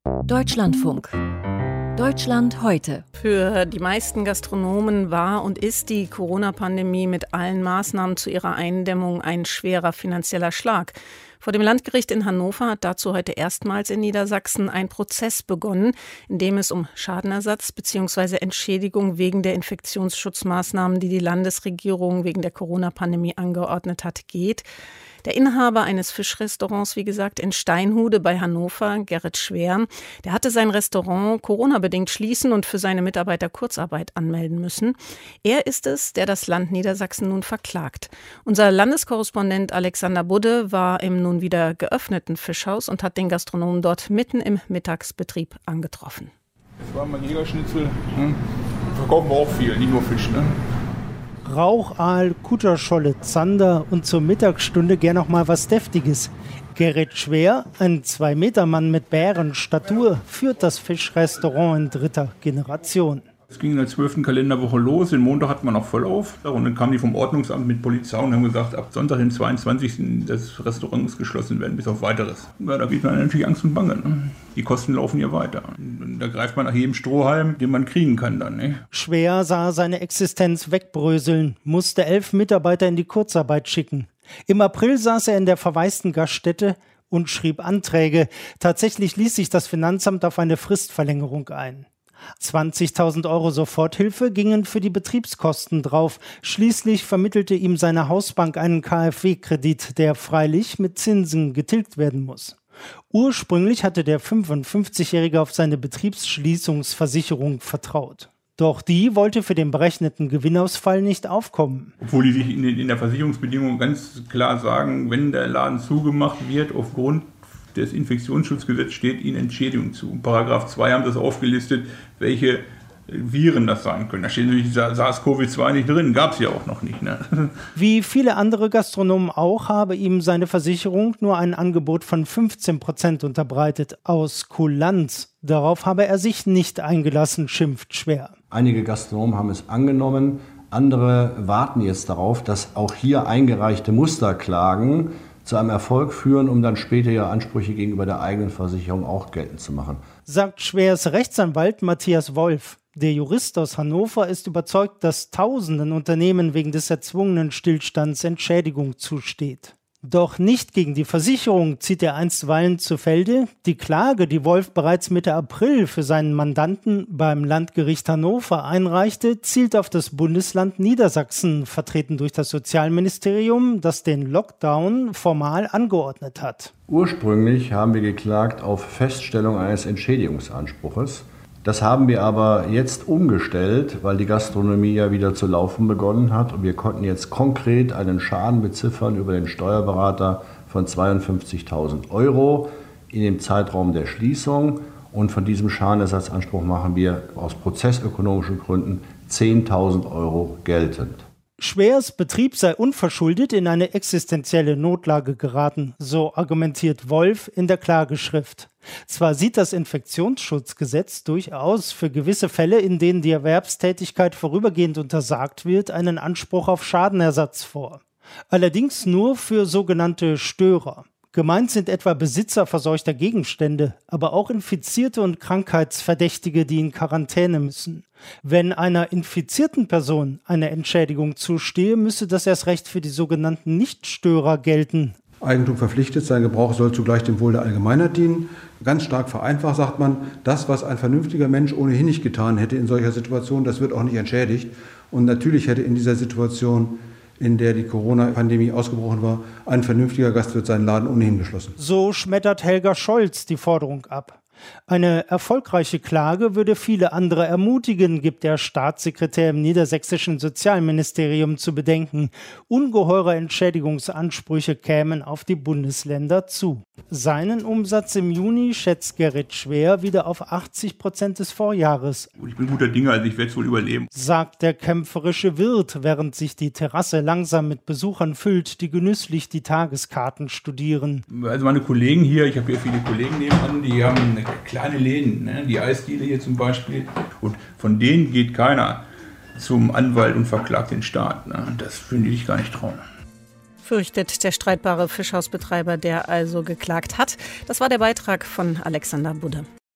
Deutschlandfunk. Deutschland heute. Für die meisten Gastronomen war und ist die Corona-Pandemie mit allen Maßnahmen zu ihrer Eindämmung ein schwerer finanzieller Schlag. Vor dem Landgericht in Hannover hat dazu heute erstmals in Niedersachsen ein Prozess begonnen, in dem es um Schadenersatz bzw. Entschädigung wegen der Infektionsschutzmaßnahmen, die die Landesregierung wegen der Corona-Pandemie angeordnet hat, geht. Der Inhaber eines Fischrestaurants, wie gesagt, in Steinhude bei Hannover, Gerrit Schwer, der hatte sein Restaurant Corona-bedingt schließen und für seine Mitarbeiter Kurzarbeit anmelden müssen. Er ist es, der das Land Niedersachsen nun verklagt. Unser Landeskorrespondent Alexander Budde war im nun wieder geöffneten Fischhaus und hat den Gastronomen dort mitten im Mittagsbetrieb angetroffen. Das war mein Jägerschnitzel. Verkaufen wir auch viel, nicht nur Fisch, ne? Rauchaal, Kutterscholle, Zander und zur Mittagsstunde gern noch mal was Deftiges. Gerrit Schwer, ein 2-Meter-Mann mit Bärenstatur, führt das Fischrestaurant in 3. Generation. Es ging in der 12. Kalenderwoche los, den Montag hatten wir noch voll auf. Und dann kamen die vom Ordnungsamt mit Polizei und haben gesagt, ab Sonntag, den 22. das Restaurant muss geschlossen werden, bis auf Weiteres. Ja, da geht man natürlich Angst und Bange. Ne? Die Kosten laufen ja weiter. Und da greift man nach jedem Strohhalm, den man kriegen kann dann. Ne? Schwer sah seine Existenz wegbröseln, musste 11 Mitarbeiter in die Kurzarbeit schicken. Im April saß er in der verwaisten Gaststätte und schrieb Anträge. Tatsächlich ließ sich das Finanzamt auf eine Fristverlängerung ein. 20.000 € Soforthilfe gingen für die Betriebskosten drauf. Schließlich vermittelte ihm seine Hausbank einen KfW-Kredit, der freilich mit Zinsen getilgt werden muss. Ursprünglich hatte der 55-Jährige auf seine Betriebsschließungsversicherung vertraut. Doch die wollte für den berechneten Gewinnausfall nicht aufkommen. Obwohl die sich in der Versicherungsbedingung ganz klar sagen, wenn der Laden zugemacht wird aufgrund des Infektionsschutzgesetzes steht ihnen Entschädigung zu. In Paragraph 2 haben sie das aufgelistet, welche Viren das sein können. Da steht natürlich SARS-CoV-2 nicht drin, gab es ja auch noch nicht. Ne? Wie viele andere Gastronomen auch, habe ihm seine Versicherung nur ein Angebot von 15% unterbreitet, aus Kulanz. Darauf habe er sich nicht eingelassen, schimpft Schwer. Einige Gastronomen haben es angenommen, andere warten jetzt darauf, dass auch hier eingereichte Musterklagen zu einem Erfolg führen, um dann später ihre Ansprüche gegenüber der eigenen Versicherung auch geltend zu machen. Sagt Schwers Rechtsanwalt Matthias Wolf. Der Jurist aus Hannover ist überzeugt, dass tausenden Unternehmen wegen des erzwungenen Stillstands Entschädigung zusteht. Doch nicht gegen die Versicherung zieht er einstweilen zu Felde. Die Klage, die Wolf bereits Mitte April für seinen Mandanten beim Landgericht Hannover einreichte, zielt auf das Bundesland Niedersachsen, vertreten durch das Sozialministerium, das den Lockdown formal angeordnet hat. Ursprünglich haben wir geklagt auf Feststellung eines Entschädigungsanspruches. Das haben wir aber jetzt umgestellt, weil die Gastronomie ja wieder zu laufen begonnen hat. Und wir konnten jetzt konkret einen Schaden beziffern über den Steuerberater von 52.000 € in dem Zeitraum der Schließung. Und von diesem Schadenersatzanspruch machen wir aus prozessökonomischen Gründen 10.000 € geltend. Schwers Betrieb sei unverschuldet in eine existenzielle Notlage geraten, so argumentiert Wolf in der Klageschrift. Zwar sieht das Infektionsschutzgesetz durchaus für gewisse Fälle, in denen die Erwerbstätigkeit vorübergehend untersagt wird, einen Anspruch auf Schadenersatz vor. Allerdings nur für sogenannte Störer. Gemeint sind etwa Besitzer verseuchter Gegenstände, aber auch Infizierte und Krankheitsverdächtige, die in Quarantäne müssen. Wenn einer infizierten Person eine Entschädigung zustehe, müsse das erst recht für die sogenannten Nichtstörer gelten. Eigentum verpflichtet, sein Gebrauch soll zugleich dem Wohl der Allgemeinheit dienen. Ganz stark vereinfacht sagt man, das, was ein vernünftiger Mensch ohnehin nicht getan hätte in solcher Situation, das wird auch nicht entschädigt. Und natürlich hätte in dieser Situation, in der die Corona-Pandemie ausgebrochen war, ein vernünftiger Gastwirt seinen Laden ohnehin geschlossen. So schmettert Helga Scholz die Forderung ab. Eine erfolgreiche Klage würde viele andere ermutigen, gibt der Staatssekretär im niedersächsischen Sozialministerium zu bedenken. Ungeheure Entschädigungsansprüche kämen auf die Bundesländer zu. Seinen Umsatz im Juni schätzt Gerrit Schwer wieder auf 80% des Vorjahres. Ich bin guter Dinge, also ich werde es wohl überleben, sagt der kämpferische Wirt, während sich die Terrasse langsam mit Besuchern füllt, die genüsslich die Tageskarten studieren. Also meine Kollegen hier, ich habe hier viele Kollegen nebenan, die haben kleine Läden, ne? Die Eisdiele hier zum Beispiel. Und von denen geht keiner zum Anwalt und verklagt den Staat. Ne? Das würde ich gar nicht trauen. Fürchtet der streitbare Fischhausbetreiber, der also geklagt hat. Das war der Beitrag von Alexander Budde.